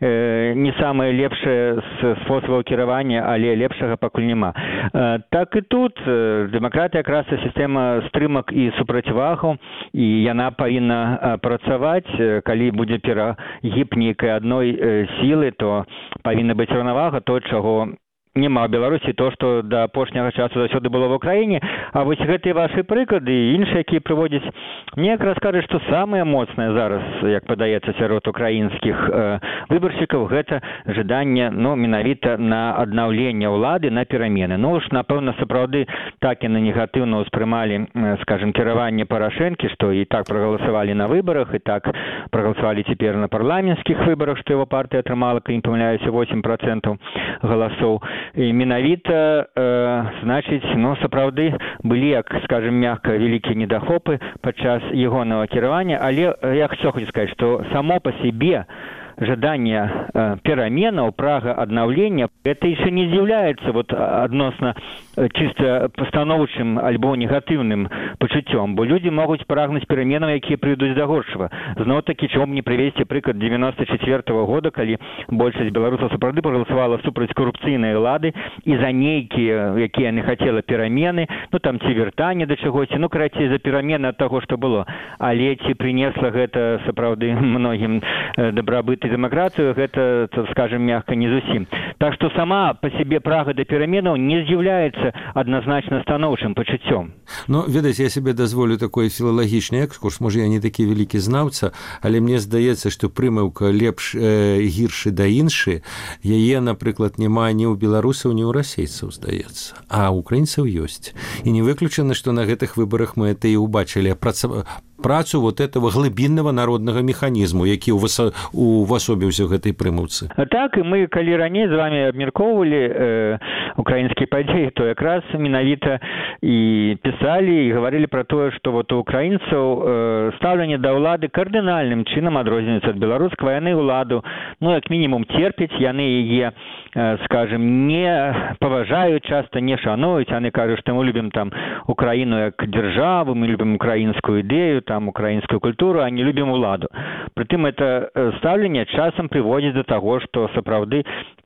э, не самае лепшае з спосабаў кіравання, але лепшага пакуль няма. Э, так і тут э, демократия якраз сістэма стрымак і супрацьвагу, і яна павінна працаваць. Калі будзе перагіб нейкай адной сілы, то павінна быць раўнавага, то, чаго няма ў Беларусі, то, што да апошняга часу заўсёды было в Украіне. А вось гэтыя вашы прыклады і іншыя, якія прыводзяць, мне якраз кажуць, што самае моцнае зараз, як падаецца, сярод украінскіх э, выбаршчыкаў, гэта жаданне, ну, менавіта на аднаўленне ўлады, на перамены. Ну, уж, напэўна, сапраўды так яны негатыўна ўспрымалі, э, скажем, кіраванне Парашэнкі, што і так прагаласавалі на выбарах, і так прагаласавалі цяпер на парламенцкіх выбарах, што яго партыя атрымала, калі не памыляюся, восемь процентаў галасоў. І менавіта, э, значыць, ну, сапраўды былі, як, скажем, мягка, вялікія недахопы падчас ягонага кіравання, але я хочу сказаць, што само па сябе жаданне э, пераменаў, прага аднаўлення, это яшчэ не з'яўляецца вот адносна чыста пастаноўчым альбо негатыўным пачуццём, бо людзі могуць прагнуць пераменаў, якія прыйдуць да горшага. Зноў-такі, чому б не прывесці прыклад девяносто четвёртого года, калі большасць беларусаў сапраўды прагаласавала супраць карупцыйнай улады і за нейкія, якія яны хацела перамены, ну там ці вяртанне да чагосьці, ну карацей, за перамены ад таго, што было. Але ці прынесла гэта сапраўды многім э, дабрабыт і дэмакратыю, гэта, скажем, мягка, не зусім. Так што сама па сябе прага да пераменаў не з'яўляецца адназначна станоўчым пачуццём. Ну, ведаеце, я себе дазволю такой філалагічны экскурс, можа, я не такі вялікі знаўца, але мне здаецца, што прымаўка лепш э, гіршы да іншы, яе, напрыклад, няма ні ў беларусаў, ні ў расейцаў, здаецца, а ў украінцаў ёсць. І не выключана, што на гэтых выбарах мы это і ўбачылі праца... працу вот этого глыбіннага народнага механізму, які увасобіўся ў гэтай прымаўцы. Так, і мы, калі раней з вами абмяркоўвалі э, украінскія падзеі, то якраз менавіта і пісалі, і гаварылі пра тое, што вот у украінцаў э, стаўленне да ўлады кардынальным чынам адрозніваецца ад беларускага. Яны ўладу, ну, як мінімум, терпяць, яны яе, э, скажем, не паважаюць, часта не шануюць, яны кажуць, што мы любім там Украіну як дзяржаву, мы любім украінскую ідэю, там украінскую культуру, а не любім уладу. Прытым это стаўленне часам прыводзіць да таго, што сапраўды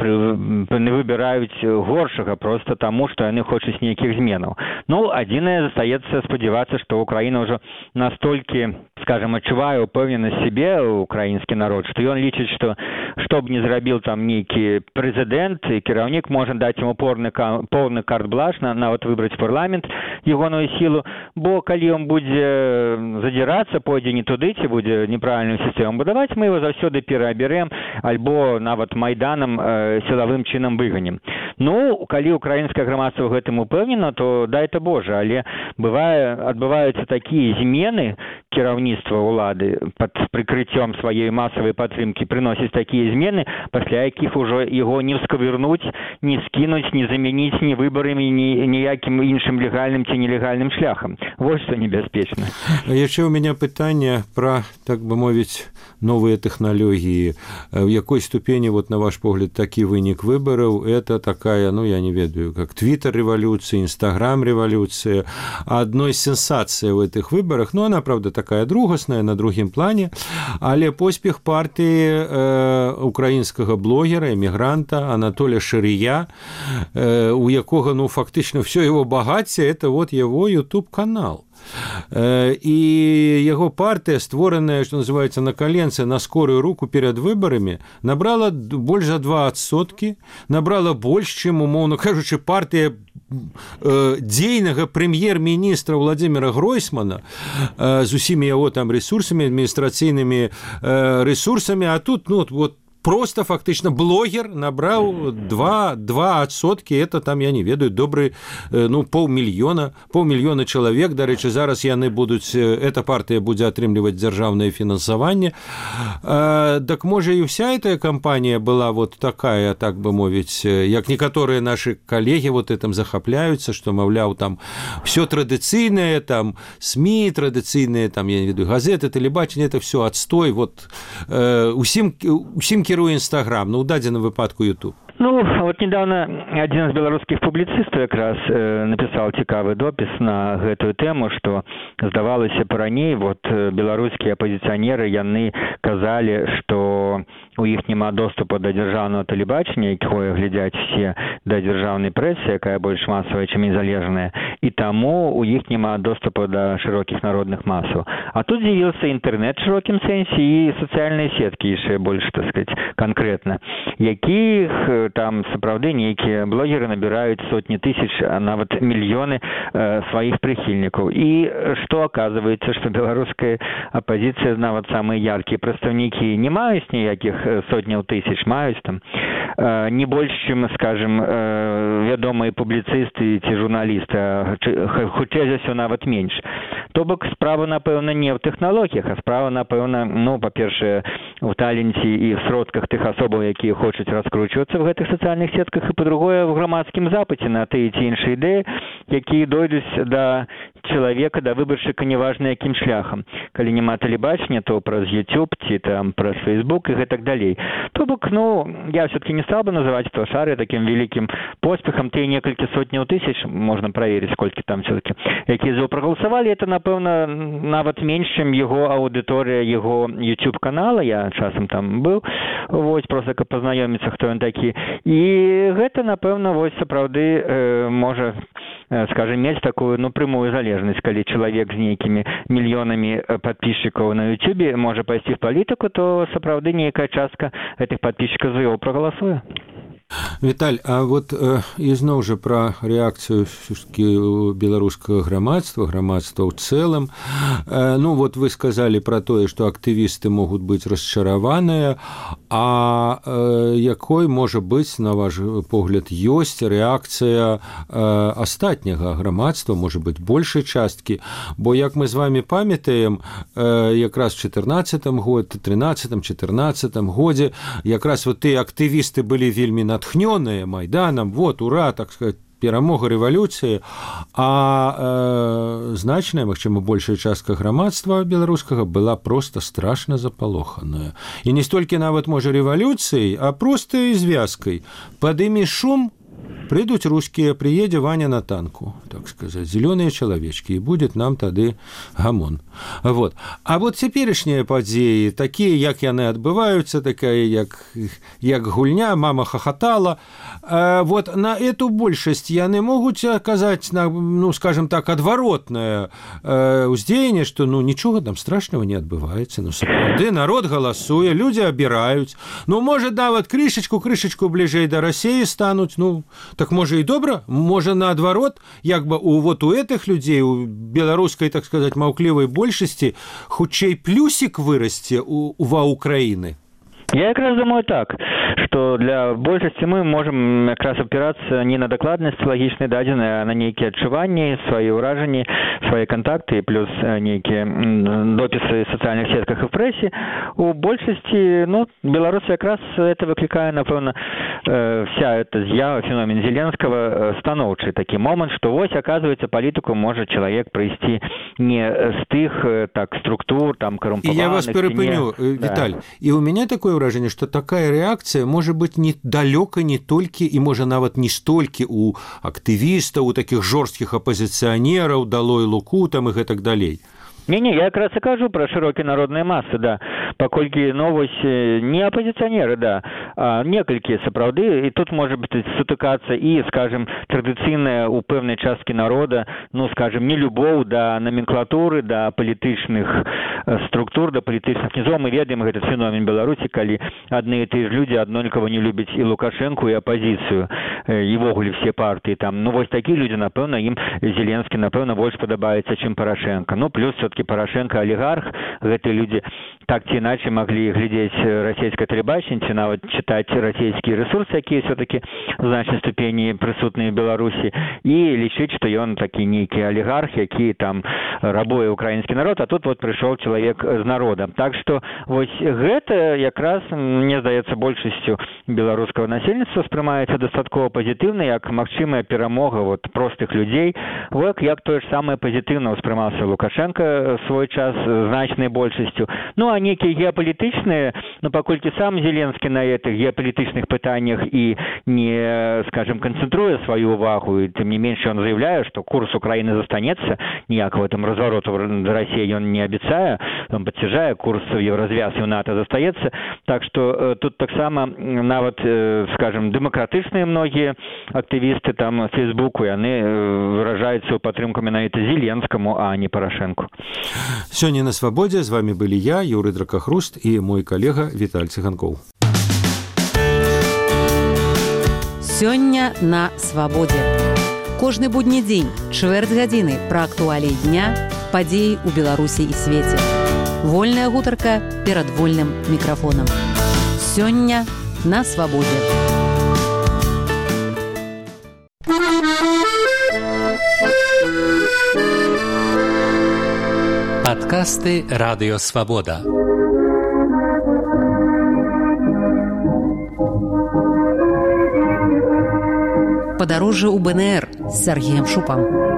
не выбіраюць горшага проста таму, што яны хочуць нейкіх зменаў. Ну, адзінае застаецца спадзявацца, што Украіна ўжо настолькі, скажем, адчувае ўпэўненасць сябе, украінскі народ, што ён лічыць, што што б не зрабіў там нейкі прэзідэнт, і кіраўнік можа даць яму поўны карт-бланш, нават выбраць парламент, ягоную сілу, бо калі ён будзе задзірацца, пойдзе не туды, ці будзе неправільную сістэму будаваць, мы его заўсёды пераабярэм, альбо нават майданам э, сілавым чынам выганем. Ну, калі украінскае грамадства гэтым упэўнена, то дай-то Божа, але бывае, адбываюцца такія змены, кіраўніцтва ўлады пад прыкрыццём сваёй масавай падтрымкі прыносіць такія змены, пасля якіх ужо яго не скавырнуць, не скінуць, не замяніць ні выбарамі, ні ніякім іншым легальным ці нелегальным шляхам. Вось што небяспечна. Яшчэ ў мяне пытанне пра, так бы мовіць, новыя тэхналогіі. В якой ступені, вот на ваш погляд, такі вынік выбараў, это такая, ну, я не ведаю, как Твиттер-революция, Инстаграм-революция, одной сенсацией в этих выборах, ну, она, правда, такая другасная, на другім плане, але поспех партии э, украинского блогера, эмигранта Анатолия Шария, э, у якога, ну, фактично, все его богатство, это вот его YouTube-канал. И его партия, створенная, что называется, на коленце, на скорую руку перед выборами, набрала больше за два адсоткі, набрала больше, чем, умовно кажучи, партия э, дзейнага прэм'ер-міністра Владимира Гройсмана э, с усімі его там ресурсами, административными э, ресурсами, а тут, ну, вот, просто фактично блогер набрал два, два адсоткі, это там, я не ведаю, добрый, ну, полмиллиона, полмиллиона человек, до речі, зараз яны будуць, эта партия будзе атрымліваць дзяржаўнае фінансаванне. А, так, можа, и вся эта кампания была вот такая, так бы мовіць, як некаторыя наши коллеги вот этим захапляются, что, маўляў, там, все традиционное, там, СМИ традиционные, там, я не ведаю, газеты, телебачение, это все отстой, вот, э, усім, усім кіруе Инстаграм, ну, у дадзеным выпадку YouTube. Ну, вот недавно один из белорусских публицистов как раз э, написал цікавый допис на гэтую тему, что здавалася пораней, вот белорусские оппозиционеры, яны казали, что у іх няма доступа до дзяржаўнага тэлебачання, якое глядзяць все, да дзяржаўнай прэсы, якая больш масавая, чым незалежная, и таму у іх няма доступа до широких народных масаў. А тут з'явился интернет в широкім сэнсе и социальные сетки, яшчэ больш, так сказать, конкретно, якіх там сапраўды нейкія блогеры набирают сотни тысяч, а нават миллионы э, своих прихильников. И что оказывается, что белорусская оппозиция, нават самые яркие представники, не маюць ніякіх сотняў тысяч, маюць там э, не больше, чем, скажем, э, вядомые публицисты ці журналисты, а хутчэй за ўсё нават менш. То бок справа, напэўна, не в тэхналогіях, а справа, напэўна, ну, па-першае, в таленце і в сродках тых асобаў, якія хочуць раскручвацца в гэтых сацыяльных сетках, і па-другое, в грамадскім запыце на тыя ці іншыя ідэі, якія дойдуць да чалавека, да выбаршчыка, неважна якім шляхам. Калі няма тэлебачання, то праз YouTube ці там праз Facebook і гэтак далей. То бок, ну, я все-таки не стал бы называть этого шара таким великим поспехом. Те несколько сотен тысяч, можно проверить, сколько там все-таки, якія за проголосовали, это, напэўна, нават меньше, чем его аудитория, его YouTube-канала. Я часом там был, вот, просто как познаёмиться, кто он такі. И гэта, напэўна, вот, сапраўды, э, можа, скажем, мець такую, ну, прямую залежнасць, калі чалавек з нейкімі мільёнамі подписчикаў на YouTube можа пайсці в палітыку, то сапраўды нейкая частка гэтых подписчикаў за яго прагаласуе. Віталь, а вот э, ізноў жа пра рэакцыю беларускага грамадства, грамадства ў цэлым. Э, ну, вот вы сказалі пра тое, што актывісты могуць быць расчараваныя, а э, якой можа быць, на ваш погляд, ёсць рэакцыя э, астатняга грамадства, можа быць, большай часткі, бо, як мы з вами памятаем, э, якраз в чатырнаццатым годзе, трынаццатым, чатырнаццатым годзе, якраз вот тыя актывісты былі вельмі натхнёныя Майданом, вот, ура, так сказать, перамога рэвалюцыі, а э, значная, магчыма, большая частка грамадства беларускага была просто страшна запалоханая. І не столькі нават, можа, рэвалюцыяй, а просто звязкай. Падымі шум, придут русские, приедет Ваня на танку, так сказать, зеленые человечки, и будет нам тады гамон. Вот. А вот цяперашнія падзеі, такія, як яны адбываюцца, такая, як, як гульня, мама хохотала, э, вот на эту большасць яны могуць аказаць, ну, скажем так, адваротнае э, уздзеянне, што, ну, нічога там страшного не адбываецца, ну, сапраўды, народ галасуе, люди абіраюць, ну, можа, нават крышачку, крышачку бліжэй да Расіі стануць, ну, так можа і добра, можа наадварот, як бы у вот у этих людзей, у беларускай, так сказать, маўклівай большасці хутчэй плюсік вырасце у ва Украіны. Я как раз думаю так, что для большасці мы можем как раз опираться не на докладность логичной дадзеныя, а на некие отчувания, свои ўражанні, свои контакты, плюс некие дописы в социальных сетках и в прессе. У большасці, ну, белорусы как раз это выкликает, напевно, вся эта з'ява, феномен Зеленского, станоўчий такой момент, что вот, оказывается, политику может человек провести не с тых, так, структур, там, коррумпованных. И я вас перепыню, не... Виталь, да. И у меня такое выражение, что такая реакция может быть не далёка не толькі і можа нават не столькі у актывістаў, у таких жорсткіх апозіцыянераў, далой луку там і гэтак далей. Не-не, я как раз и кажу про широкие народные массы, да, покольки новость не оппозиционеры, да, а некалькі сапраўды, и тут может быть сутыкаться и, скажем, традыцыйная у пэўнай часткі народа, ну, скажем, не любоў да номенклатуры, да палітычных структур, да палітычных низов. Мы ведаем этот феномен Беларуси, калі одни и те же люди однолькова не любят и Лукашенко, и оппозицию, и вогуле все партии там. Ну, вот такие люди, напэўна, им Зеленский, напэўна, больше подобается, чем Порошенко. Ну, плюс все Порошенко олигарх, гэтыя люди так ці иначе могли глядеть российское телебачение, нават читать российские ресурсы, якія все-таки в значной ступени присутные в Беларуси, и лічыць, что он такі нейкі олигарх, які там рабуе украинский народ, а тут вот пришел человек з народа. Так что вот гэта як раз, мне здаецца, большасцю беларускага насельніцтва спрымаецца дастаткова пазітыўна, як магчымая перамога вот простых людей, вот як тое ж самае пазітыўна ўспрымаўся Лукашенко свой час значной большасцю. Ну, а некие геополитичные, но покольки сам Зеленский на этих геополитичных пытаниях и не, скажем, концентруя свою увагу, и тем не меньше он заявляет, что курс Украины застанется, никакого там разворота в России он не обещая, он подтверждая, курс в Еврозвяз и в НАТО застается. Так что э, тут так само, нават, э, скажем, демократичные многие активисты там в Фейсбуку, и они э, выражают свою поддержку именно это Зеленскому, а не Порошенку. Сёння на свабодзе з вами былі я, Юрый Дракахруст, і мой калега Віталь Цыганкоў. Сёння на свабодзе. Кожны будні дзень, чвэрць гадзіны пра актуаліі дня, падзеі ў Беларусі і свеце. Вольная гутарка перад вольным мікрафонам. Сёння на свабодзе. Падкасты «Радыё Свабода». Падарожжа ў БНР з Сергеем Шупам.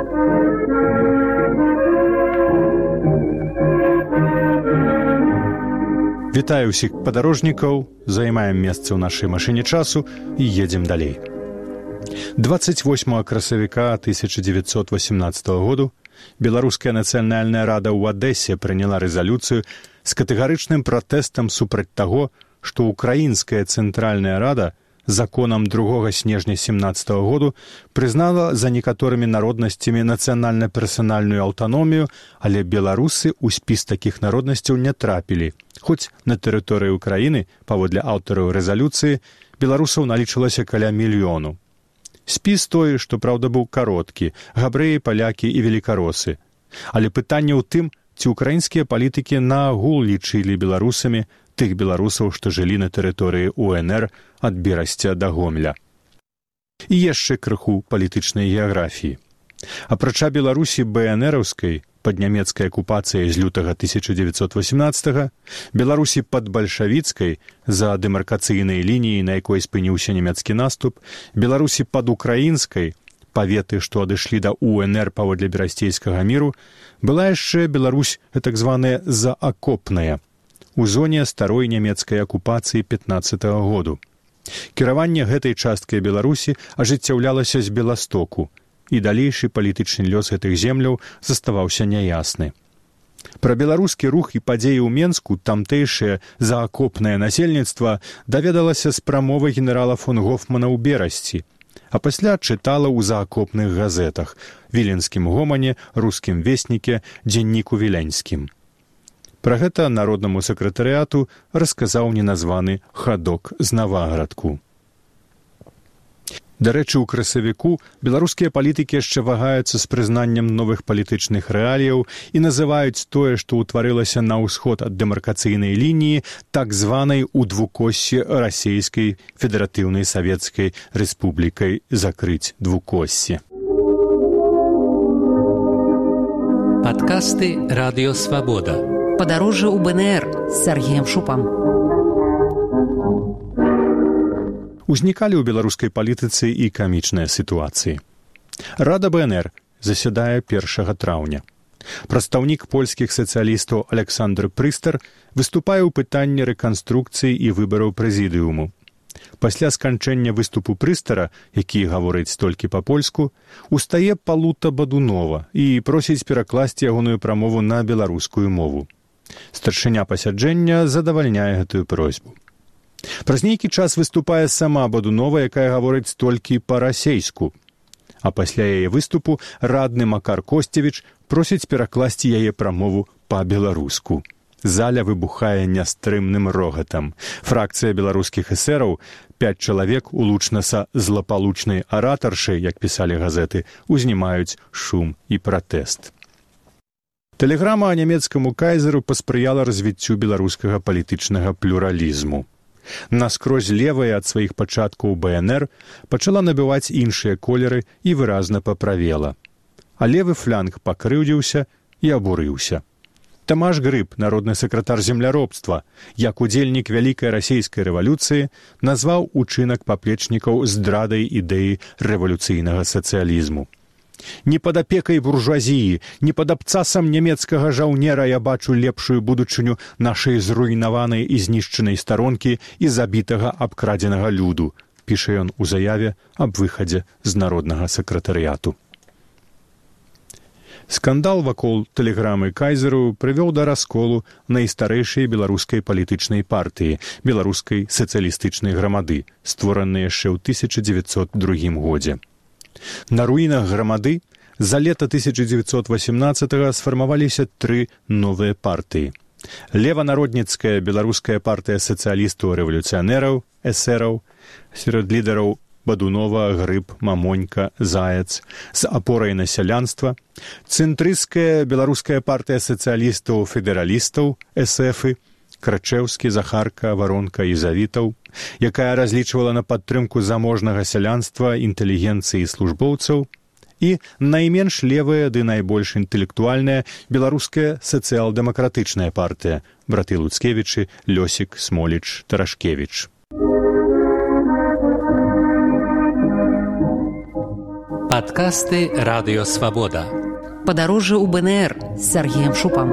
Вітаю ўсіх падарожнікаў, займаем месца ў нашай машыне часу і едзем далей. двадцать восьмого красавіка тысяча девятьсот восемнадцатого году Беларуская нацыянальная рада ў Адэсе прыняла рэзалюцыю з катэгарычным пратэстам супраць таго, што Украінская цэнтральная рада законам другога снежня семнадцатого году прызнала за некаторымі народнасцямі нацыянальна-персанальную аўтаномію, але беларусы ў спіс такіх народнасцяў не трапілі. Хоць на тэрыторыі Украіны, паводле аўтараў рэзалюцыі, беларусаў налічылася каля мільёну. Спіс той, што, праўда, быў кароткі, габрэі, палякі і велікаросы. Але пытанне ў тым, ці ўкраінскія палітыкі наагул лічылі беларусамі тых беларусаў, што жылі на тэрыторыі УНР ад Берасця да Гомеля. І яшчэ крыху палітычнай геаграфіі. Апрача Беларусі БНРаўскай, пад нямецкай акупацыяй з лютага тысяча девятьсот восемнадцатого, Беларусі пад бальшавіцкай, за дэмаркацыйнай лініяй, на якой спыніўся нямецкі наступ, Беларусі пад украінскай, паветы, што адышлі да УНР паводле берасцейскага міру, была яшчэ Беларусь, так званая заакопная, у зоне старой нямецкай акупацыі пятнаццатого году. Кіраванне гэтай часткай Беларусі ажыццяўлялася з Беластоку, і далейшы палітычны лёс гэтых земляў заставаўся няясны. Пра беларускі рух і падзеі ў Менску тамтэйшае заакопнае насельніцтва даведалася з прамовы генерала фон Гофмана ў Берасці, а пасля чытала ў заакопных газетах «Віленскім гомане», «Рускім вестніке», «Дзенніку віленскім». Пра гэта народнаму сакратарыяту расказаў неназваны хадок з Наваградку. Дарэчы, у красавіку беларускія палітыкі яшчэ вагаюцца з прызнаннем новых палітычных рэаліяў і называюць тое, што ўтварылася на ўсход ад дэмаркацыйнай лініі, так званай у двукоссі расійскай федэратыўнай савецкай рэспублікай закрыць двукоссі. Падкасты Радыё Свабода. Падарожжа ў БНР з Сергеем Шупам. Узнікалі ў беларускай палітыцы і камічныя сітуацыі. Рада БНР засядае першага траўня. Прадстаўнік польскіх сацыялістаў Александр Прыстар выступае ў пытанні рэканструкцыі і выбараў прэзідыуму. Пасля сканчэння выступу Прыстара, які гаворыць толькі па-польску, устае Палута Бадунова і просіць перакласці ягоную прамову на беларускую мову. Старшыня пасяджэння задавальняе гэтую просьбу. Праз нейкі час выступае сама Бадунова, якая гаворыць толькі па-расейску. А пасля яе выступу радны Макар Косцевіч просіць перакласці яе прамову па-беларуску. Заля выбухае нястрымным рогатам. Фракцыя беларускіх эсэраў, пяць чалавек улучна са злапалучнай аратаршай, як пісалі газеты, узнімаюць шум і пратэст. Тэлеграма нямецкаму кайзеру паспрыяла развіццю беларускага палітычнага плюралізму. Наскрозь левая ад сваіх пачаткаў БНР пачала набываць іншыя колеры і выразна паправела. А левы фланг пакрыўдзіўся і абурыўся. Тамаш Грыб, народны сакратар земляробства, як удзельнік вялікай расійскай рэвалюцыі, назваў учынак паплечнікаў здрадай ідэі рэвалюцыйнага сацыялізму. «Не пад апекай буржуазіі, не пад абцасам нямецкага жаўнера я бачу лепшую будучыню нашай зруйнаванай і знішчанай старонкі і забітага абкрадзенага люду», піша ён у заяве аб выхадзе з народнага сакратарыяту. Скандал вакол тэлеграмы кайзеру прывёў да расколу найстарэйшай беларускай палітычнай партыі, беларускай сацыялістычнай грамады, створанай яшчэ ў тысяча дзевяцьсот другім годзе. На руінах грамады за лета тысяча дзевяцьсот васямнаццатага сфармаваліся тры новыя партыі. Леванародніцкая беларуская партыя сацыялістаў-рэвалюцыянераў, эсэраў, сярод лідараў Бадунова, Грыб, Мамонька, Заяц, з апорай на сялянства, цэнтрысцкая беларуская партыя сацыялістаў-федэралістаў, эсэфы, Крачэўскі, Захарка, Варонка і Завітаў, якая разлічвала на падтрымку заможнага сялянства, інтэлігенцыі і службоўцаў, і найменш левая ды найбольш інтэлектуальная беларуская сацыял-дэмакратычная партыя, браты Луцкевічы, Лёсік, Смоліч, Тарашкевіч. Падкасты Радыё Свабода. Падарожжа ў БНР з Сергеем Шупам.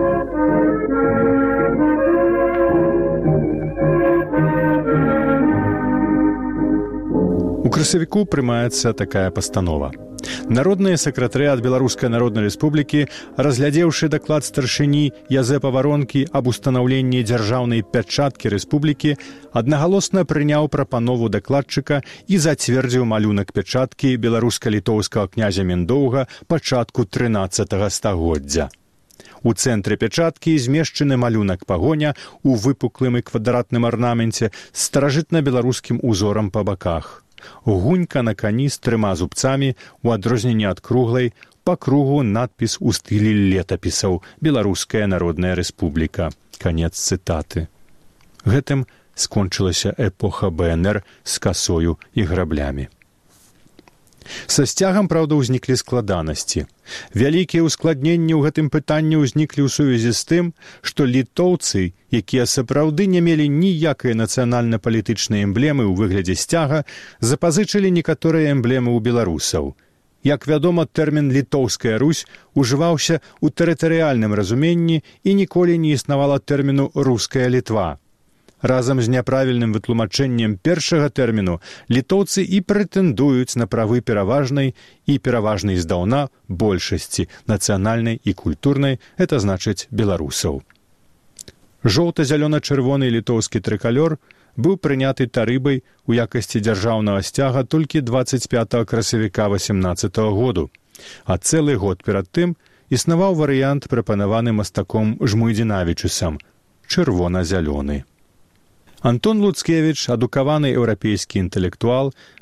У красавіку прымаецца такая пастанова. Народныя сакратары ад Беларускай Народнай Рэспублікі, разглядзеўшы даклад старшыні Язэпа Варонкі аб устанаўленні дзяржаўнай пячаткі рэспублікі, аднагалосна прыняў прапанову дакладчыка і зацвердзіў малюнак пячаткі беларуска-літоўскага князя Міндоўга пачатку трынаццатага стагоддзя. У цэнтры пячаткі змешчаны малюнак пагоня у выпуклым і квадратным арнаменце з старажытна-беларускім узорам па баках. Гунька на кані з трыма зубцамі, у адрозненне ад круглай, па кругу надпіс у стылі летапісаў «Беларуская Народная Рэспубліка». Канец цытаты. Гэтым скончылася эпоха БНР з касою і граблямі. Са сцягам, праўда, узніклі складанасці. Вялікія ўскладненні ў гэтым пытанні ўзніклі ў сувязі з тым, што літоўцы, якія сапраўды не мелі ніякай нацыянальна-палітычнай эмблемы ў выглядзе сцяга, запазычылі некаторыя эмблемы ў беларусаў. Як вядома, тэрмін «літоўская Русь» ужываўся ў тэрытарыяльным разуменні і ніколі не існавала тэрміну «руская Літва». Разам з няправільным вытлумачэннем першага тэрміну літоўцы і прэтэндуюць на правы пераважнай і пераважнай здаўна большасці нацыянальнай і культурнай, это значыць беларусаў. Жоўта-зялёна-чырвоны літоўскі трыкалёр быў прыняты Тарыбай у якасці дзяржаўнага сцяга толькі дваццаць пятага красавіка васямнаццатага году, а цэлы год перад тым існаваў варыянт, прапанаваны мастаком Жмуйдзінавічусам – чырвона-зялёны. Антон Луцкевіч, адукаваны еўрапейскі інтэлектуал,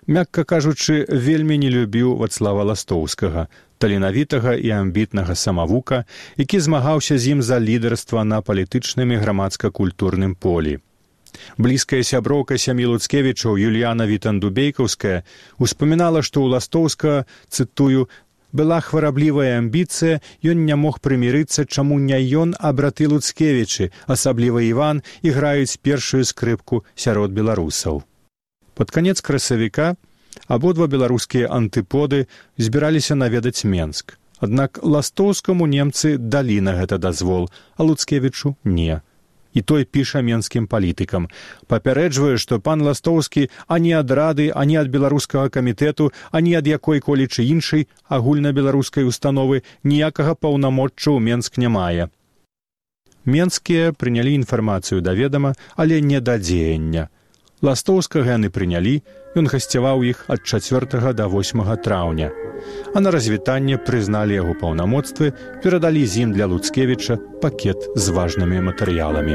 мякка кажучы, вельмі не любіў Вацлава Ластоўскага, таленавітага і амбітнага самавука, які змагаўся з ім за лідарства на палітычным і грамадска-культурным полі. Блізкая сяброўка сям'і Луцкевічаў Юліяна Вітандубейкаўская успамінала, што ў Ластоўскага, цытую, «была хвараблівая амбіцыя, ён не мог прымірыцца, чаму не ён, а браты Луцкевічы, асабліва Іван, іграюць першую скрыпку сярод беларусаў». Пад канец красавіка абодва беларускія антыподы збіраліся наведаць Менск. Аднак Ластоўскаму немцы далі на гэта дазвол, а Луцкевічу не. І той піша менскім палітыкам. Папярэджвае, што пан Ластоўскі ані ад рады, ані ад беларускага камітэту, ані ад якой-колечы іншай агульнабеларускай установы ніякага паўнамочча ў Менск не мае. Менскія прынялі інфармацыю да ведама, але не да дзеяння. Ластоўскага яны прынялі, ён гасцяваў іх ад чацвёртага да восьмага траўня. А на развітанне прызналі яго паўнамоцтвы, перадалі з ім для Луцкевіча пакет з важнымі матэрыяламі.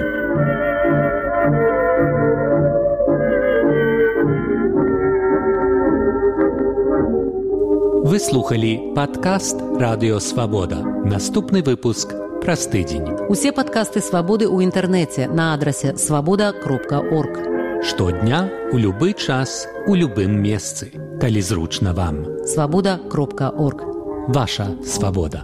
Вы слухалі падкаст «Радыё Свабода». Наступны выпуск праз тыдзень. Усе падкасты «Свабоды» ў інтэрнэце на адрасе свабода кропка орг. Штодня, у любы час, у любым месцы, калі зручна вам. свабода кропка орг. Ваша свабода.